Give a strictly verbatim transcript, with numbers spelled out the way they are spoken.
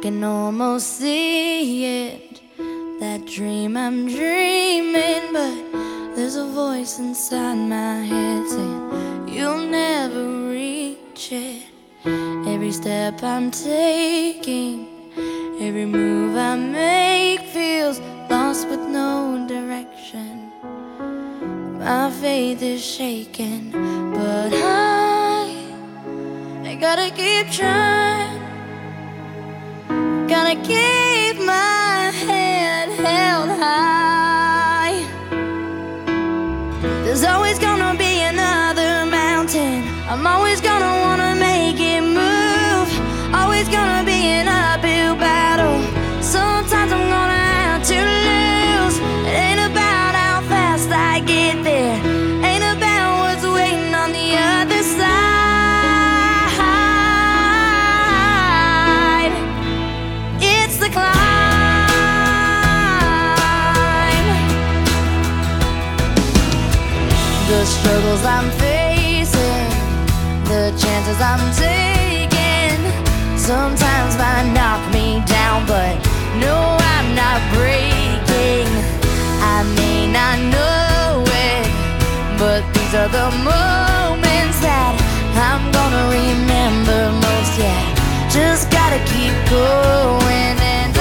can almost see it, that dream I'm dreaming, but there's a voice inside my head saying you'll never reach it. Every step I'm taking, every move I make feels lost with no direction. My faith is shaking, but I, I gotta keep trying. Gotta keep my head held high. There's always gonna be another mountain. I'm always gonna wanna make it move. Always gonna be an uphill battle. Sometimes I'm gonna have to lose. It ain't about how fast I get there, ain't about what's waiting on the other side. It's the climb. The struggles I'm facing, the chances I'm taking, sometimes might knock me down, but no, I'm not breaking. I may not know it, but these are the moments that I'm gonna remember most. Yeah, just gotta keep going, and